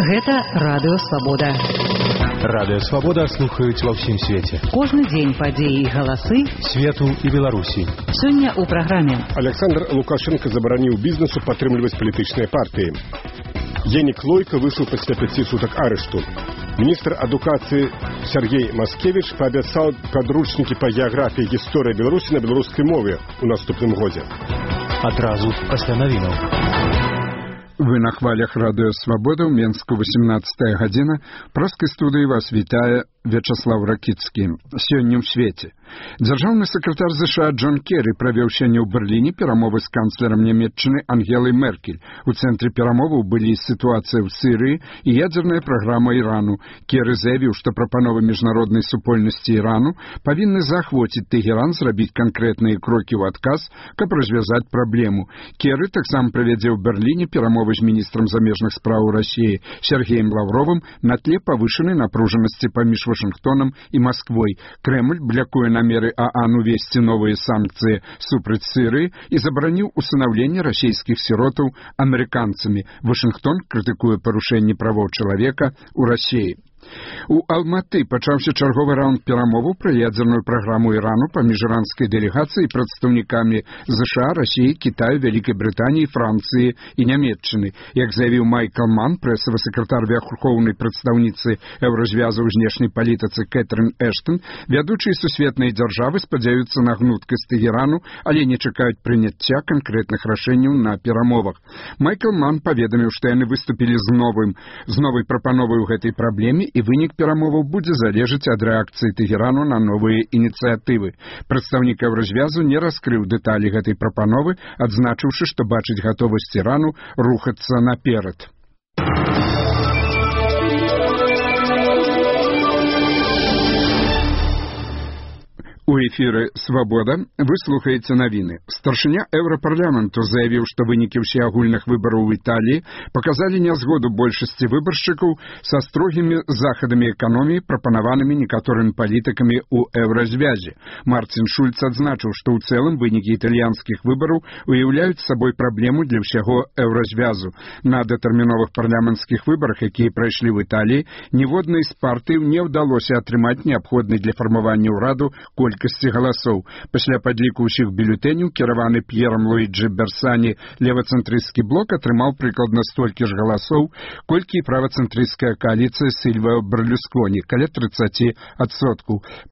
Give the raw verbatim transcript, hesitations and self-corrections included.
Гэта Радыё Свабода. Радыё Свабода слухаюць ва ўсім свеце. Кожны дзень падзеі і галасы свету і Беларусі. Сёння ў праграме. Александр Лукашенко забараніў бізнесу падтрымліваць палітычныя партыі. Енік Лойка выйшаў пасля пяці сутак арышту. Міністр адукацыі Сергей Маскевич паабяцаў падручнікі па геаграфіі і гісторыі Беларусі на беларускай мове ў наступным годзе. Адразу пасля навінаў. Вы на хвалях Радыё Свабода, ў Менску восемнадцатая гадзіна. Праскай студыі вас вітае Вячаслав Ракіцкі. Сёння ў свеце. Дзяржаўны сакратар ЗША Джон Керрі правёў сёння ў Берліне перамовы з канцлерам Нямецчыны Ангелай Меркель. У цэнтры перамоваў былі сітуацыя ў Сірыі і ядзерная праграма Ірану. Керрі заявіў, што прапановы міжнароднай супольнасці Ірану павінны заахвоціць Тэгеран зрабіць канкрэтныя крокі ў адказ, каб развязаць праблему. Керрі таксама правядзе ў Берліне перамовы з міністрам замежных спраў Расіі Сергеем Лаўровым на тле павышанай напружанасці паміж Вашынгтонам і Масквой. Крэмль блякуе намеры ААН увесці новыя санкцыі супраць Сірыі і забараніў усынаўленне расійскіх сіротаў амерыканцамі. Вашынгтон крытыкуе парушэнне правоў чалавека ў Расіі. У Алматы пачаўся чарговы раунд перамоваў пра ядзерную праграму Ірану паміж іранскай дэлегацыяй і прадстаўнікамі ЗША, Расіі, Кітаю, Вялікай Брытаніі, Францыі і Нямецчыны. Як заявіў Майкл Ман, прэсавы сакратар вярхоўнай прадстаўніцы еўразвязу ў знешняй палітыцы Кэтрын Эштон, вядучыя сусветныя дзяржавы спадзяюцца на гнуткасць Тэгерану, але не чакаюць прыняцця канкрэтных рашэнняў на перамовах. Майкл Ман паведаміў, што яны выступілі з новым з новай прапановай у гэтай праблеме, і вынік перамоваў будзе залежаць ад рэакцыі Тэгерану на новыя ініцыятывы. Прадстаўнік еўразвязу не раскрыў дэталі гэтай прапановы, адзначыўшы, што бачыць гатовасць Ірану рухацца наперад. У эфіры «Свабода» вы слухаеце навіны. Старшыня Еўрапарламенту заявіў, што вынікі ўсеагульных выбараў у Італіі паказалі нязгоду большасці выбаршчыкаў са строгімі захадамі эканоміі, прапанаванымі некаторымі палітыкамі ў еўразвязе. Марцін Шульц адзначыў, што ў цэлым вынікі італьянскіх выбараў уяўляюць сабой праблему для ўсяго еўразвязу. На датэрміновых парламенцкіх выбарах, якія прайшлі ў Італіі, ніводнай з партыяў не ўдалося атрымаць неабходны для фармавання ўраду колькасць галасоў. Пасля падліку ўсіх бюлетэняў кіраваны П'ерам Луіджы Берсані левацэнтрысцкі блок атрымаў прыкладна столькі ж галасоў, колькі і правацэнтрысцкая кааліцыя Сільвіо Берлусконі, каля трыццаць адсоткаў.